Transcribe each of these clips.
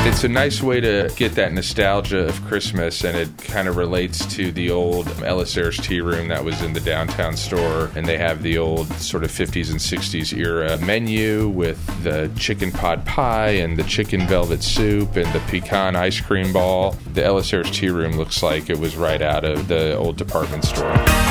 It's a nice way to get that nostalgia of Christmas, and it kind of relates to the old Ellis Ayres Tea Room that was in the downtown store, and they have the old sort of 50s and 60s era menu with the chicken pot pie and the chicken velvet soup and the pecan ice cream ball. The Ellis Ayres Tea Room looks like it was right out of the old department store.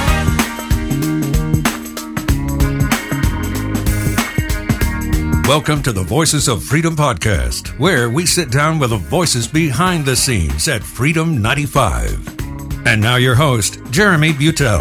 Welcome to the Voices of Freedom podcast, where we sit down with the voices behind the scenes at Freedom 95. And now your host, Jeremy Beutel.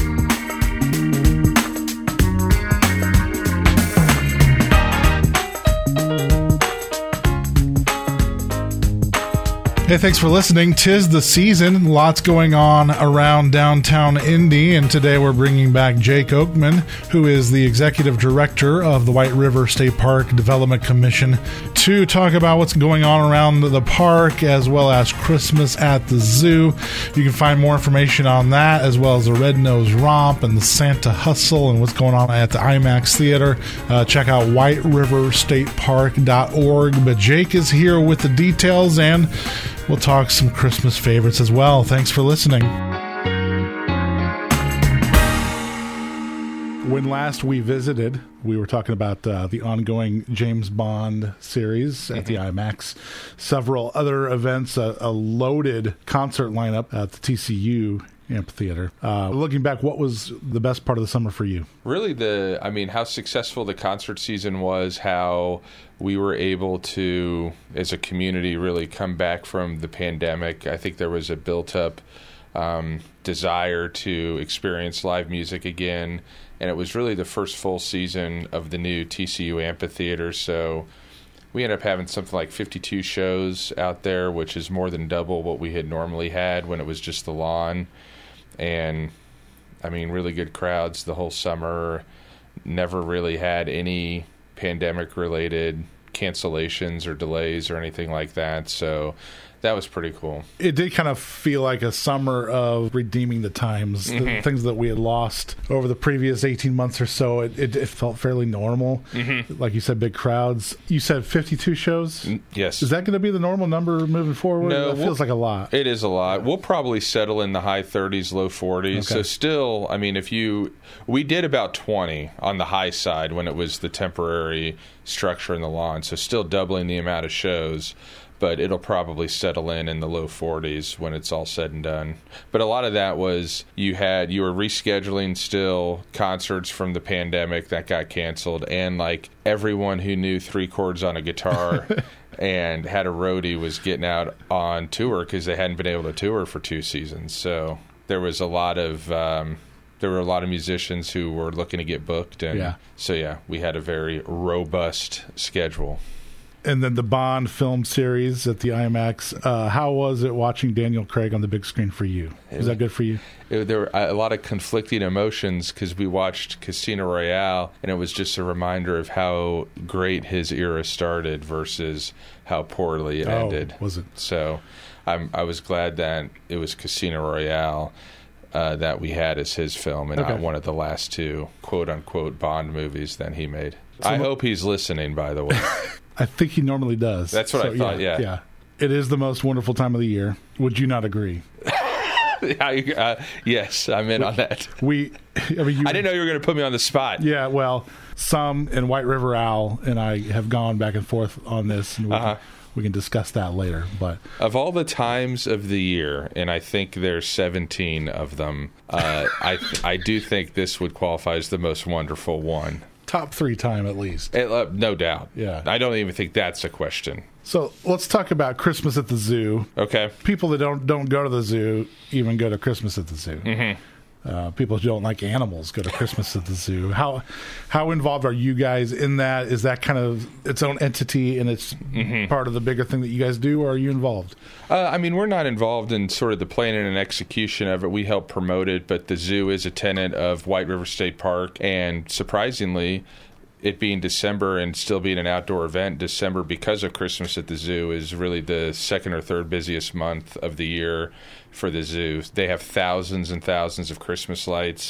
Hey, thanks for listening. 'Tis the season. Lots going on around downtown Indy, and today we're bringing back Jake Oakman, who is the executive director of the White River State Park Development Commission, to talk about what's going on around the park as well as Christmas at the zoo. You can find more information on that as well as the Red Nose Romp and the Santa Hustle and what's going on at the IMAX Theater. Check out whiteriverstatepark.org. But Jake is here with the details, and we'll talk some Christmas favorites as well. Thanks for listening. When last we visited, we were talking about the ongoing James Bond series at the IMAX, several other events, a loaded concert lineup at the TCU amphitheater. Looking back, what was the best part of the summer for you? Really, how successful the concert season was, how we were able to, as a community, really come back from the pandemic. I think there was a built-up desire to experience live music again, and it was really the first full season of the new TCU amphitheater, so we ended up having something like 52 shows out there, which is more than double what we had normally had when it was just the lawn. And really good crowds the whole summer. Never really had any pandemic related cancellations or delays or anything like that, so that was pretty cool. It did kind of feel like a summer of redeeming the times, the things that we had lost over the previous 18 months or so. It felt fairly normal. Like you said, big crowds. You said 52 shows? Yes. Is that going to be the normal number moving forward? No, that feels like a lot. It is a lot. We'll probably settle in the high 30s, low 40s. Okay. So still, we did about 20 on the high side when it was the temporary structure in the lawn, so still doubling the amount of shows. But it'll probably settle in the low 40s when it's all said and done. But a lot of that was you were rescheduling still concerts from the pandemic that got canceled, and like everyone who knew 3 chords on a guitar and had a roadie was getting out on tour because they hadn't been able to tour for 2 seasons. So there was a lot of musicians who were looking to get booked, and we had a very robust schedule. And then the Bond film series at the IMAX. How was it watching Daniel Craig on the big screen for you? Was that good for you? There were a lot of conflicting emotions because we watched Casino Royale, and it was just a reminder of how great his era started versus how poorly it ended. Was it? So I was glad that it was Casino Royale that we had as his film, and not one of the last 2 quote-unquote Bond movies that he made. I hope he's listening, by the way. I think he normally does. That's what I thought, yeah. It is the most wonderful time of the year. Would you not agree? Yes, I'm in on that. I didn't know you were going to put me on the spot. Yeah, well, some in White River Owl and I have gone back and forth on this, and we can discuss that later. But of all the times of the year, and I think there's 17 of them, I do think this would qualify as the most wonderful one. Top 3 time at least. No doubt. Yeah. I don't even think that's a question. So let's talk about Christmas at the zoo. Okay. People that don't go to the zoo even go to Christmas at the zoo. People who don't like animals go to Christmas at the zoo. How involved are you guys in that? Is that kind of its own entity and it's part of the bigger thing that you guys do, or are you involved? We're not involved in sort of the planning and execution of it. We help promote it, but the zoo is a tenant of White River State Park, and surprisingly, it being December and still being an outdoor event, December, because of Christmas at the zoo, is really the second or third busiest month of the year for the zoo. They have thousands and thousands of Christmas lights.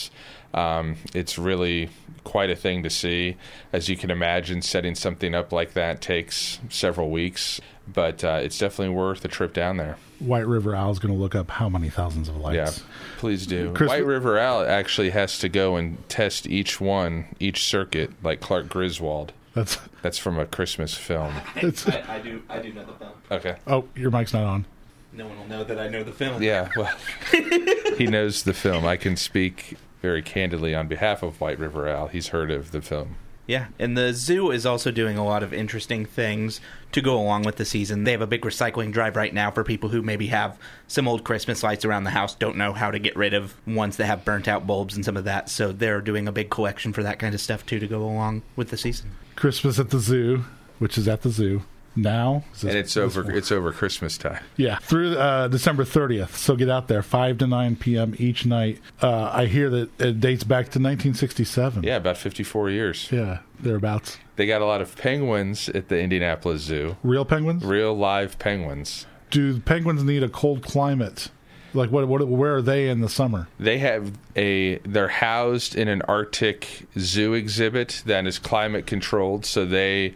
It's really quite a thing to see. As you can imagine, setting something up like that takes several weeks, but it's definitely worth a trip down there. White River Owl is going to look up how many thousands of lights. Yeah, please do. Chris- White River Owl actually has to go and test each circuit, like Clark Griswold. That's from a Christmas film. I do know the film. Okay. Oh, your mic's not on. No one will know that I know the film. Yeah, well, he knows the film. I can speak very candidly on behalf of White River Owl. He's heard of the film. Yeah, and the zoo is also doing a lot of interesting things to go along with the season. They have a big recycling drive right now for people who maybe have some old Christmas lights around the house, don't know how to get rid of ones that have burnt out bulbs and some of that. So they're doing a big collection for that kind of stuff, too, to go along with the season. Christmas at the Zoo, which is at the zoo now. And it's over Christmas time. Yeah, through December 30th. So get out there, 5 to 9 p.m. each night. I hear that it dates back to 1967. Yeah, about 54 years. Yeah, thereabouts. They got a lot of penguins at the Indianapolis Zoo. Real penguins? Real live penguins. Do penguins need a cold climate? Like, where are they in the summer? They're housed in an Arctic zoo exhibit that is climate controlled, so they're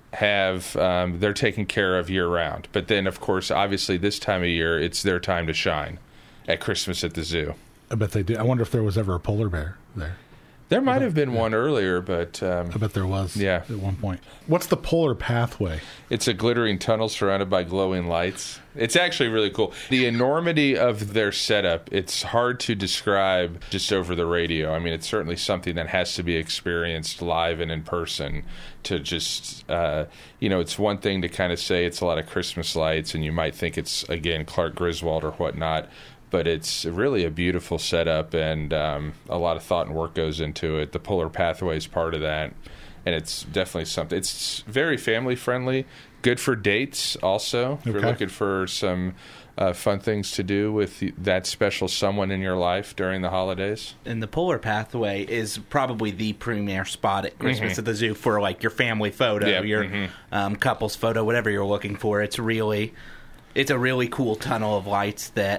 taken care of year round. But then, of course, obviously this time of year, it's their time to shine at Christmas at the zoo. I bet they do. I wonder if there was ever a polar bear there. There might have been one earlier, but... I bet there was at one point. What's the Polar Pathway? It's a glittering tunnel surrounded by glowing lights. It's actually really cool. The enormity of their setup, it's hard to describe just over the radio. I mean, it's certainly something that has to be experienced live and in person to just, it's one thing to kind of say it's a lot of Christmas lights, and you might think it's, again, Clark Griswold or whatnot. But it's really a beautiful setup, and a lot of thought and work goes into it. The Polar Pathway is part of that, and it's definitely something. It's very family-friendly, good for dates also. If you're looking for some fun things to do with that special someone in your life during the holidays. And the Polar Pathway is probably the premier spot at Christmas at the zoo for, like, your family photo, your couple's photo, whatever you're looking for. It's a really cool tunnel of lights that...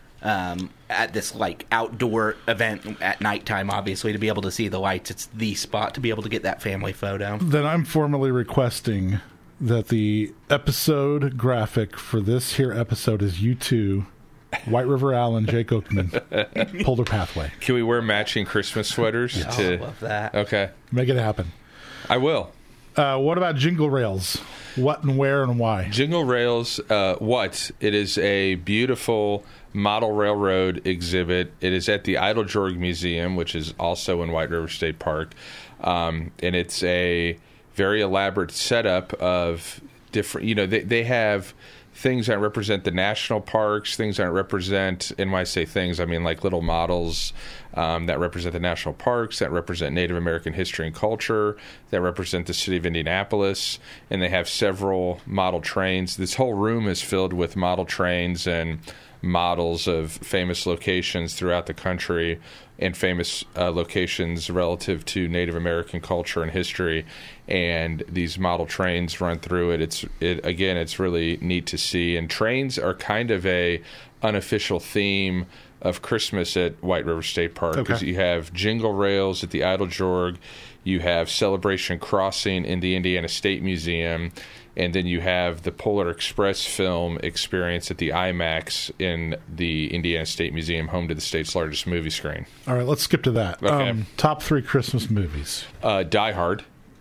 at this like outdoor event at nighttime, obviously, to be able to see the lights, it's the spot to be able to get that family photo. Then I'm formally requesting that the episode graphic for this here episode is you two, White River Owl and Jake Oakman, Polar Pathway. Can we wear matching Christmas sweaters? I love that. Okay. Make it happen. I will. What about Jingle Rails? What and where and why? Jingle Rails, it is a beautiful model railroad exhibit. It is at the Eiteljorg Museum, which is also in White River State Park. And it's a very elaborate setup of different, they have things that represent the national parks, things that represent, and when I say things, I mean like little models that represent the national parks, that represent Native American history and culture, that represent the city of Indianapolis, and they have several model trains. This whole room is filled with model trains and models of famous locations throughout the country and famous locations relative to Native American culture and history, and these model trains run through it. It's really neat to see, and trains are kind of a unofficial theme of Christmas at White River State Park, because you have Jingle Rails at the Eiteljorg, you have Celebration Crossing in the Indiana State Museum, and then you have the Polar Express film experience at the IMAX in the Indiana State Museum, home to the state's largest movie screen. All right, let's skip to that. Okay. Top 3 Christmas movies. Die Hard,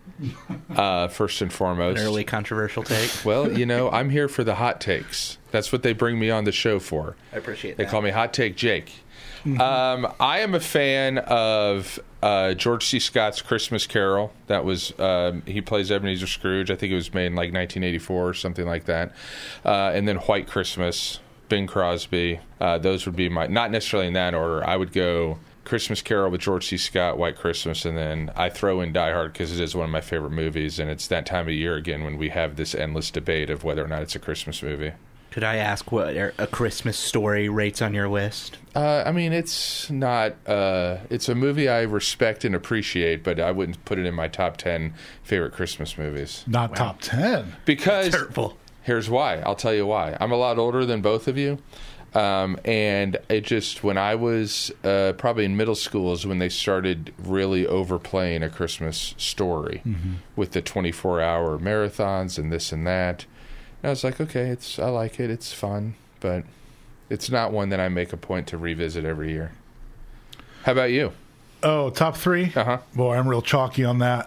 first and foremost. An early controversial take. Well, I'm here for the hot takes. That's what they bring me on the show for. I appreciate They that. call me Hot Take Jake. I am a fan of George C. Scott's Christmas Carol. That was he plays Ebenezer Scrooge. I think it was made in like 1984 or something like that. And then White Christmas, Bing Crosby. Those would be my, not necessarily in that order. I would go Christmas Carol with George C. Scott, White Christmas, and then I throw in Die Hard because it is one of my favorite movies, and it's that time of year again when we have this endless debate of whether or not it's a Christmas movie. Could I ask what A Christmas Story rates on your list? It's not. It's a movie I respect and appreciate, but I wouldn't put it in my top 10 favorite Christmas movies. Not top 10. Because Terrible. Here's why. I'll tell you why. I'm a lot older than both of you. And it just, when I was probably in middle school is when they started really overplaying A Christmas Story with the 24-hour marathons and this and that. And I was like, okay, I like it. It's fun, but it's not one that I make a point to revisit every year. How about you? Oh, top 3? Uh-huh. Boy, I'm real chalky on that.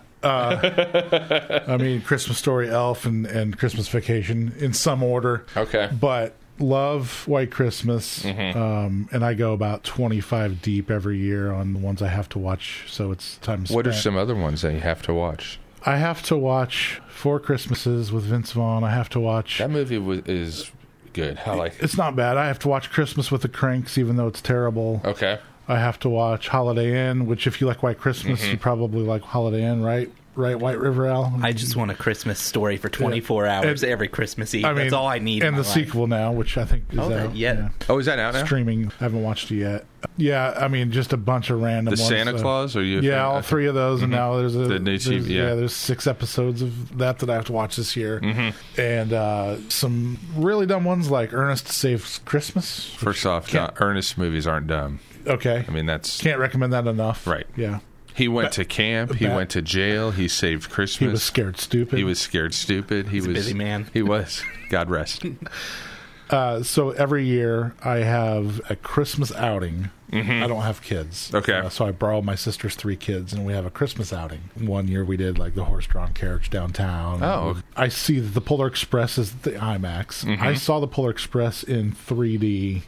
I mean, Christmas Story, Elf, and Christmas Vacation in some order. Okay. But love White Christmas, and I go about 25 deep every year on the ones I have to watch, so it's time spent. What are some other ones that you have to watch? I have to watch Four Christmases with Vince Vaughn. I have to watch... That movie is good. I like it. It's not bad. I have to watch Christmas with the Cranks, even though it's terrible. Okay. I have to watch Holiday Inn, which if you like White Christmas, you probably like Holiday Inn, right? Right, White River Al? I just want A Christmas Story for 24 hours every Christmas Eve. That's all I need. And in the my sequel now, which I think is out. Yeah. Oh, is that out now? Streaming. I haven't watched it yet. Yeah, I mean, just a bunch of random ones. Santa Claus? Are you? Yeah, all 3 of those, and now there's the new TV. There's 6 episodes of that I have to watch this year, and some really dumb ones like Ernest Saves Christmas. First off, Ernest movies aren't dumb. Okay, I mean can't recommend that enough. Right. Yeah. He went to camp. He went to jail. He saved Christmas. He was scared stupid. He was scared stupid. He was a busy man. He was. God rest. So every year I have a Christmas outing. I don't have kids. Okay. So I borrow my sister's 3 kids, and we have a Christmas outing. One year we did like the horse-drawn carriage downtown. Oh. I see that the Polar Express is the IMAX. I saw the Polar Express in 3D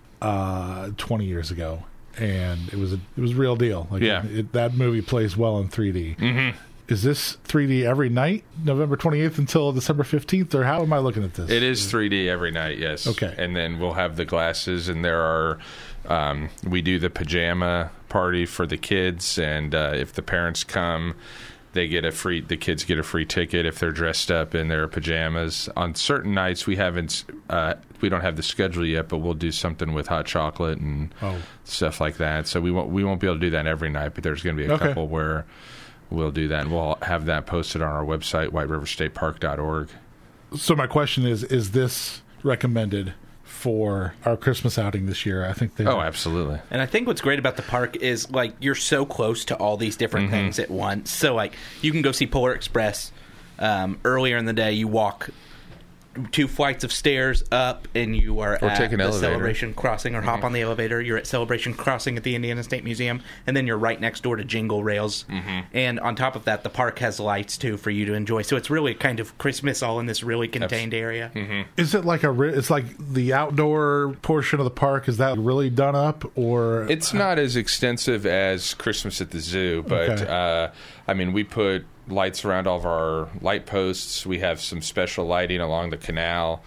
20 years ago. And it was a real deal. Like that movie plays well in 3D. Is this 3D every night, November 28th until December 15th, or how am I looking at this? It is 3D every night, yes. Okay. And then we'll have the glasses, and there are we do the pajama party for the kids, and if the parents come, the kids get a free ticket if they're dressed up in their pajamas. On certain nights, we don't have the schedule yet, but we'll do something with hot chocolate and stuff like that. So we won't be able to do that every night, but there's going to be a couple where we'll do that, and we'll have that posted on our website, whiteriverstatepark.org. So my question is this recommended for our Christmas outing this year? I think absolutely. And I think what's great about the park is like you're so close to all these different things at once. So like you can go see Polar Express earlier in the day. You walk 2 flights of stairs up, and you are at take an the elevator. Celebration Crossing, or hop on the elevator. You're at Celebration Crossing at the Indiana State Museum, and then you're right next door to Jingle Rails. And on top of that, the park has lights too for you to enjoy. So it's really kind of Christmas all in this really contained area. Is it like it's like the outdoor portion of the park? Is that really done up, or it's not as extensive as Christmas at the Zoo? But I mean, we put lights around all of our light posts. We have some special lighting along the canal.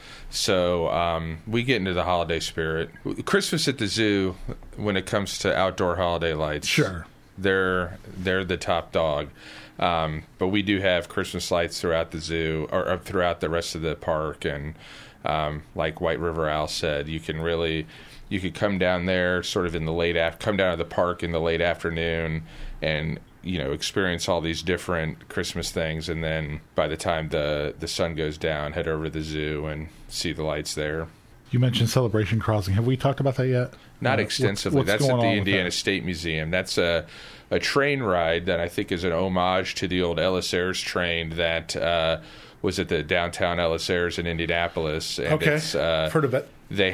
So we get into the holiday spirit. Christmas at the Zoo, when it comes to outdoor holiday lights, sure, they're the top dog. But we do have Christmas lights throughout the zoo, or throughout the rest of the park. And like White River Al said, you could come down there sort of in the come down to the park in the late afternoon and experience all these different Christmas things, and then by the time the sun goes down, head over to the zoo and see the lights there. You mentioned Celebration Crossing. Have we talked about that yet? Not extensively. What's That's at the going on Indiana State Museum. That's a train ride that I think is an homage to the old Ellis Ayres train that was at the downtown Ellis Ayres in Indianapolis. And okay, heard of it.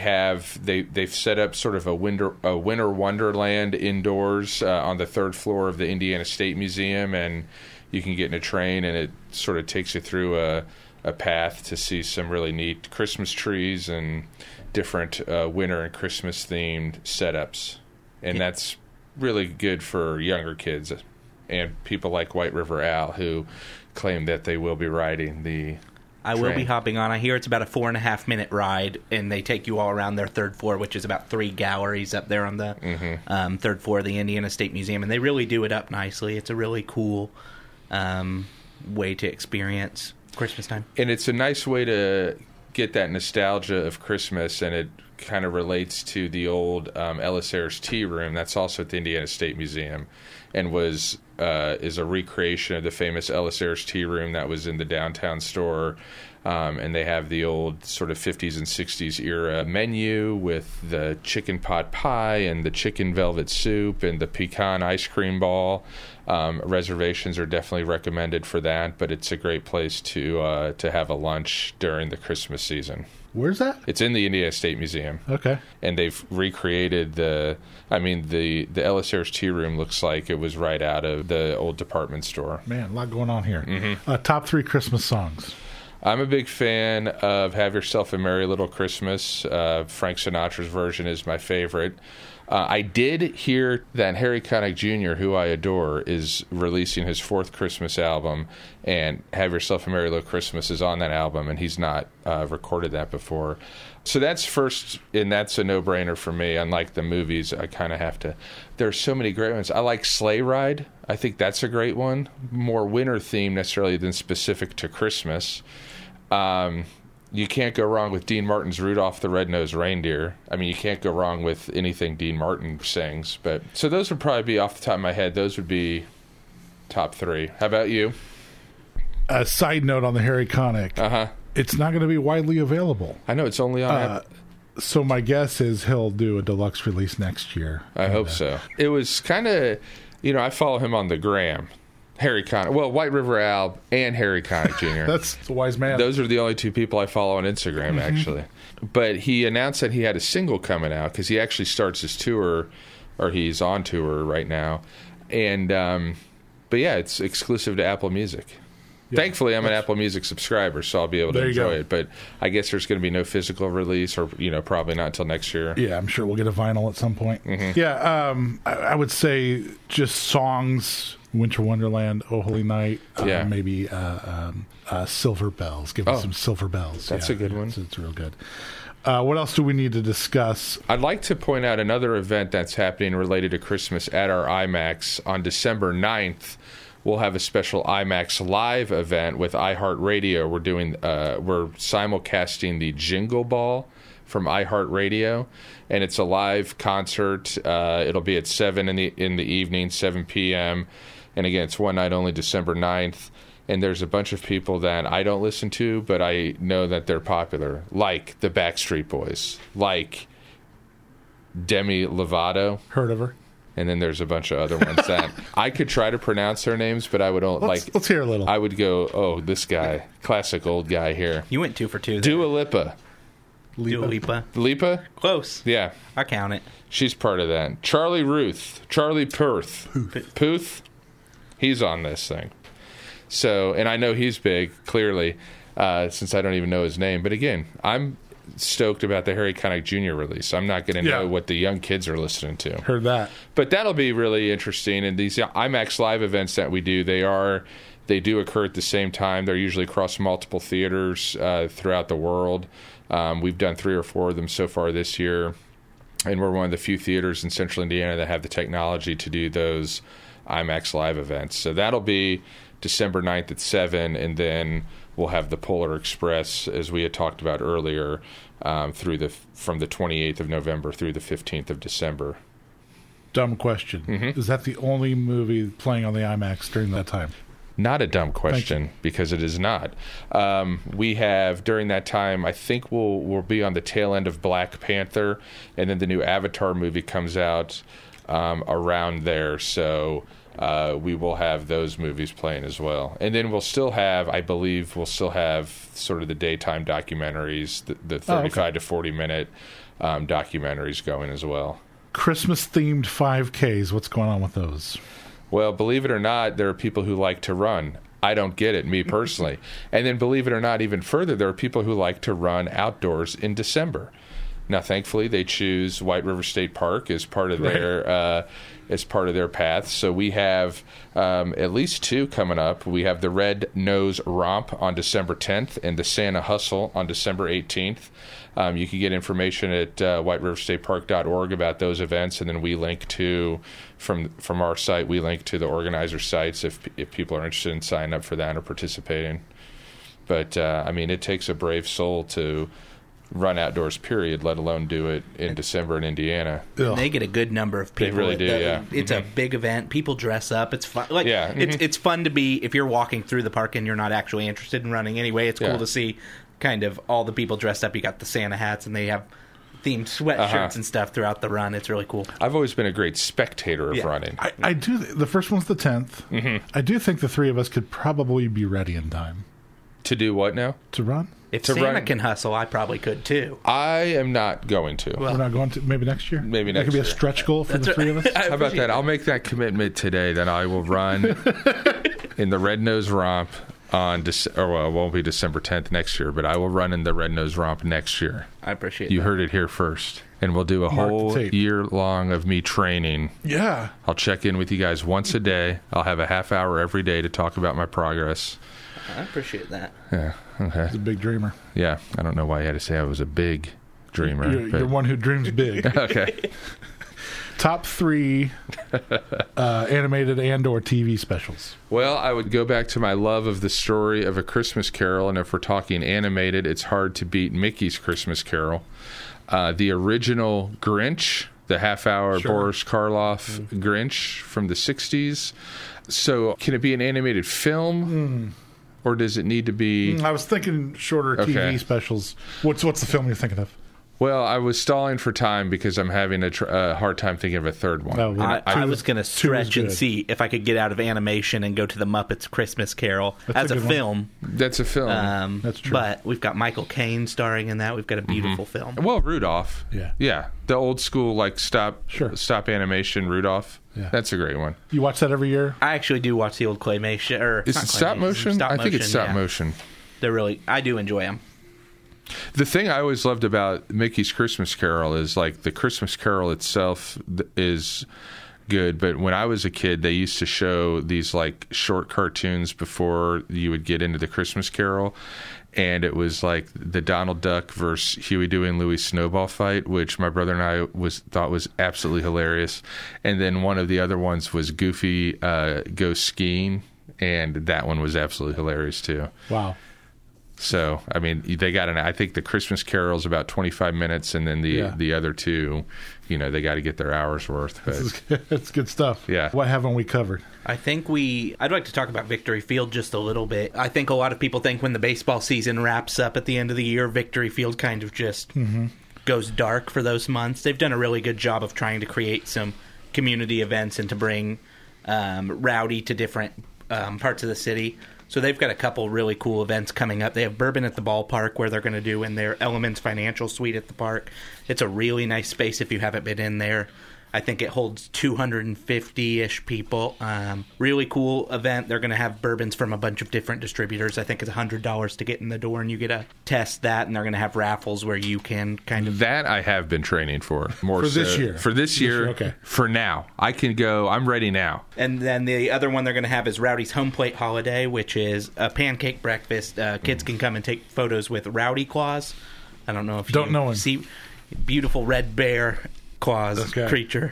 They've set up sort of a winter wonderland indoors on the 3rd floor of the Indiana State Museum, and you can get in a train, and it sort of takes you through a path to see some really neat Christmas trees and different winter and Christmas themed setups, and that's really good for younger kids and people like White River Al, who claim that they will be riding the I will be hopping on. I hear it's about a 4.5-minute ride, and they take you all around their 3rd floor, which is about 3 galleries up there on the 3rd floor of the Indiana State Museum, and they really do it up nicely. It's a really cool way to experience Christmas time. And it's a nice way to get that nostalgia of Christmas, and it kind of relates to the old Ellis Ayres Tea Room. That's also at the Indiana State Museum, and is a recreation of the famous Ellis Ayres Tea Room that was in the downtown store. And they have the old sort of 50s and 60s era menu with the chicken pot pie and the chicken velvet soup and the pecan ice cream ball. Reservations are definitely recommended for that, but it's a great place to have a lunch during the Christmas season. Where's that? It's in the Indiana State Museum. Okay. And they've recreated the Ellis Ayres Tea Room looks like it was right out of the old department store. Man, a lot going on here. Top 3 Christmas songs. I'm a big fan of Have Yourself a Merry Little Christmas. Frank Sinatra's version is my favorite. I did hear that Harry Connick Jr., who I adore, is releasing his 4th Christmas album, and Have Yourself a Merry Little Christmas is on that album, and he's not recorded that before. So that's first, and that's a no-brainer for me. Unlike the movies, I kind of have to... There's so many great ones. I like Sleigh Ride. I think that's a great one. More winter-themed necessarily than specific to Christmas. You can't go wrong with Dean Martin's Rudolph the Red-Nosed Reindeer. I mean, you can't go wrong with anything Dean Martin sings. But so those would probably be, off the top of my head, those would be top 3. How about you? A side note on the Harry Connick. It's not going to be widely available. I know, it's only on so my guess is he'll do a deluxe release next year. I hope so. It was kind of, I follow him on the gram. Harry Connick. Well, White River Al and Harry Connick Jr. That's a wise man. Those are the only 2 people I follow on Instagram, actually. But he announced that he had a single coming out because he actually starts his tour, or he's on tour right now. And, but yeah, it's exclusive to Apple Music. Yeah, thankfully, I'm an Apple Music subscriber, so I'll be able to enjoy it. But I guess there's going to be no physical release, or probably not until next year. Yeah, I'm sure we'll get a vinyl at some point. Yeah, I would say just songs. Winter Wonderland, Oh Holy Night, maybe Silver Bells. Give me some Silver Bells. That's a good one. It's real good. What else do we need to discuss? I'd like to point out another event that's happening related to Christmas at our IMAX on December 9th. We'll have a special IMAX Live event with iHeartRadio. We're simulcasting the Jingle Ball from iHeartRadio, and it's a live concert. It'll be at 7 in the evening, 7 p.m., and again, it's one night only, December 9th. And there's a bunch of people that I don't listen to, but I know that they're popular, like the Backstreet Boys, like Demi Lovato. Heard of her. And then there's a bunch of other ones that I could try to pronounce their names, but I would let's hear a little. I would go, oh, this guy, classic old guy here. You went 2 for 2. Dua Lipa. Dua Lipa. Lipa? Close. Yeah. I count it. She's part of that. Charlie Puth. He's on this thing. So, and I know he's big, clearly, since I don't even know his name. But again, I'm stoked about the Harry Connick Jr. release. I'm not going to know what the young kids are listening to. Heard that. But that'll be really interesting. And these IMAX Live events that we do, they do occur at the same time. They're usually across multiple theaters throughout the world. We've done 3 or 4 of them so far this year. And we're one of the few theaters in central Indiana that have the technology to do those IMAX Live events. So that'll be December 9th at 7, and then we'll have the Polar Express, as we had talked about earlier, from the 28th of November through the 15th of December. Dumb question. Is that the only movie playing on the IMAX during that time? Not a dumb question, because it is not. We have, during that time, I think we'll be on the tail end of Black Panther, and then the new Avatar movie comes out around there. So we will have those movies playing as well. And then we'll still have sort of the daytime documentaries, the 35 to 40-minute documentaries going as well. Christmas-themed 5Ks, what's going on with those? Well, believe it or not, there are people who like to run. I don't get it, me personally. And then believe it or not, even further, there are people who like to run outdoors in December. Now, thankfully, they choose White River State Park as part of their path. So we have at least 2 coming up. We have the Red Nose Romp on December 10th and the Santa Hustle on December 18th. You can get information at whiteriverstatepark.org about those events, and then we link to, from our site, we link to the organizer sites if people are interested in signing up for that or participating. But, it takes a brave soul to run outdoors, period, let alone do it in December in Indiana. And they get a good number of people. They really do, yeah. It's a big event. People dress up. It's fun. Like, Yeah, it's fun to be, if you're walking through the park and you're not actually interested in running anyway, it's cool to see kind of all the people dressed up. You got the Santa hats, and they have themed sweatshirts and stuff throughout the run. It's really cool. I've always been a great spectator of running. I do. The first one's the 10th. I do think the three of us could probably be ready in time. To do what now? To run? If To Santa run- can hustle, I probably could too. I am not going to. We're not going to, maybe next year? Maybe That next could be year. a stretch goal for the three of us? How about that? I'll make that commitment today that I will run in the Red Nose Romp on it won't be December 10th next year, but I will run in the Red Nose Romp next year. I appreciate You that. heard it here first. And we'll do a Mark the whole tape. year long of me training. Yeah. I'll check in with you guys once a day. I'll have a half hour every day to talk about my progress. I appreciate that. Yeah. Okay. He's a big dreamer. Yeah. I don't know why you had to say I was a big dreamer. You're one who dreams big. Okay. Top 3 animated and/or TV specials. Well, I would go back to my love of the story of A Christmas Carol, and if we're talking animated, it's hard to beat Mickey's Christmas Carol. The original Grinch, the half-hour Boris Karloff Grinch from the 60s. So can it be an animated film, or does it need to be... I was thinking shorter Okay. TV specials. What's the film you're thinking of? Well, I was stalling for time because I'm having a hard time thinking of a third one. Oh, I was going to stretch and good. see if I could get out of animation and go to the Muppets Christmas Carol That's as a a good one. film. That's a film. That's true. But we've got Michael Caine starring in that. We've got a beautiful film. Well, Rudolph. Yeah. Yeah. The old school, like, stop animation Rudolph. Yeah. That's a great one. You watch that every year? I actually do watch the old claymation. Or Is not it stop claymation, motion? stop I think it's stop yeah. motion. They're really, I do enjoy them. The thing I always loved about Mickey's Christmas Carol is, like, the Christmas Carol itself is good, but when I was a kid, they used to show these, like, short cartoons before you would get into the Christmas Carol, and it was like the Donald Duck versus Huey, Dewey, and Louie snowball fight, which my brother and I thought was absolutely hilarious. And then one of the other ones was Goofy Goes Skiing, and that one was absolutely hilarious too. Wow. So, I mean, they got I think the Christmas Carol is about 25 minutes, and then the other two, they got to get their hour's worth. But It's good stuff. Yeah. What haven't we covered? I think I'd like to talk about Victory Field just a little bit. I think a lot of people think when the baseball season wraps up at the end of the year, Victory Field kind of just goes dark for those months. They've done a really good job of trying to create some community events and to bring Rowdy to different parts of the city. So they've got a couple really cool events coming up. They have Bourbon at the Ballpark, where they're going to do in their Elements Financial Suite at the park. It's a really nice space if you haven't been in there. I think it holds 250-ish people. Really cool event. They're going to have bourbons from a bunch of different distributors. I think it's $100 to get in the door, and you get to test that. And they're going to have raffles where you can kind of... that I have been training for. More For so, this year? For this year, okay. For now. I can go. I'm ready now. And then the other one they're going to have is Rowdy's Home Plate Holiday, which is a pancake breakfast. Kids can come and take photos with Rowdy Claus. I don't know if Don't you know him. see beautiful red bear Claus creature.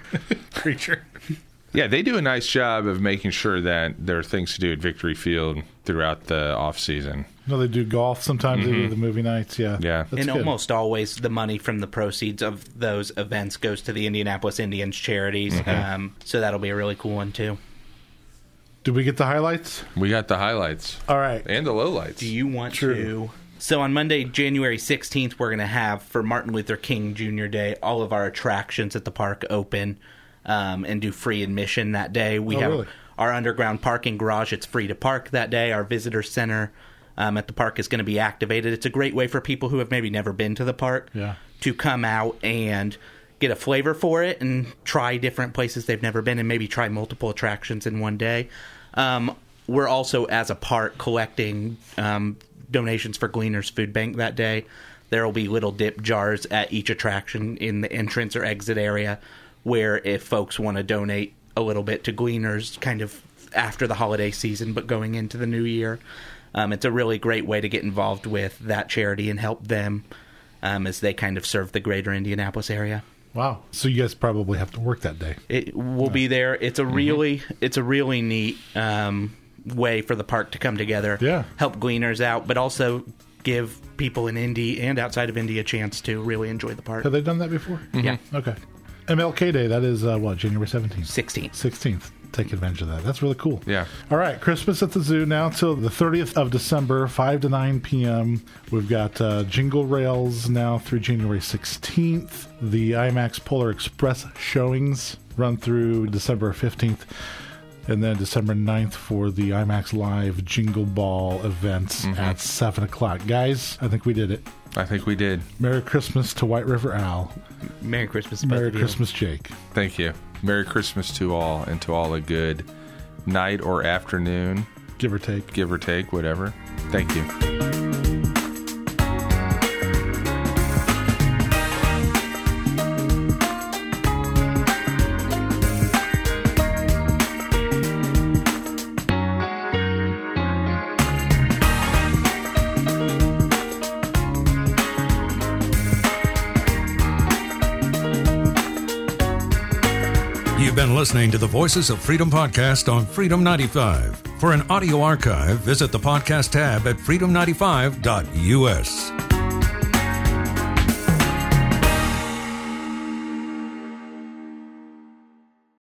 Yeah, they do a nice job of making sure that there are things to do at Victory Field throughout the off season. No, they do golf. Sometimes they do the movie nights. Yeah. Yeah. That's And good. almost always the money from the proceeds of those events goes to the Indianapolis Indians charities. So that'll be a really cool one, too. Did we get the highlights? We got the highlights All right. and the lowlights. Do you want True. to... So on Monday, January 16th, we're going to have, for Martin Luther King Jr. Day, all of our attractions at the park open and do free admission that day. We have really? our underground parking garage. It's free to park that day. Our visitor center at the park is going to be activated. It's a great way for people who have maybe never been to the park to come out and get a flavor for it and try different places they've never been and maybe try multiple attractions in one day. We're also, as a park, collecting donations for Gleaners Food Bank that day. There will be little dip jars at each attraction in the entrance or exit area where if folks want to donate a little bit to Gleaners kind of after the holiday season but going into the new year, it's a really great way to get involved with that charity and help them as they kind of serve the greater Indianapolis area. Wow. So you guys probably have to work that day. It will be there. It's a really neat way for the park to come together, Yeah. help Gleaners out, but also give people in Indy and outside of Indy a chance to really enjoy the park. Have they done that before? Yeah. Okay. MLK Day, that is January 17th? 16th. Take advantage of that. That's really cool. Yeah. All right, Christmas at the Zoo now till the 30th of December, 5 to 9 p.m. We've got Jingle Rails now through January 16th. The IMAX Polar Express showings run through December 15th. And then December 9th for the IMAX Live Jingle Ball events at 7 o'clock. Guys, I think we did it. I think we did. Merry Christmas to White River Al. Merry Christmas. Merry Christmas, Jake. Thank you. Merry Christmas to all, and to all a good night or afternoon. Give or take. Give or take, whatever. Thank you. You've been listening to the Voices of Freedom podcast on Freedom 95. For an audio archive, visit the podcast tab at freedom95.us.